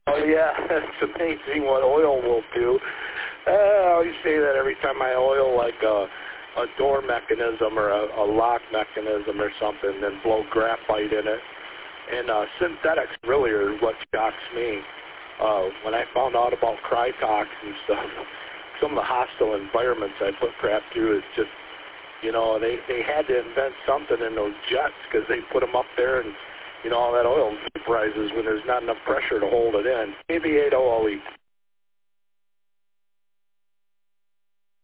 Oh yeah, it's amazing what oil will do. I always say that every time I oil like a door mechanism or a lock mechanism or something, then blow graphite in it. And synthetics really are what shocks me. When I found out about Krytox and stuff, some of the hostile environments I put crap through is just, you know, they had to invent something in those jets because they put them up there and, you know, all that oil vaporizes when there's not enough pressure to hold it in. AB8OLE.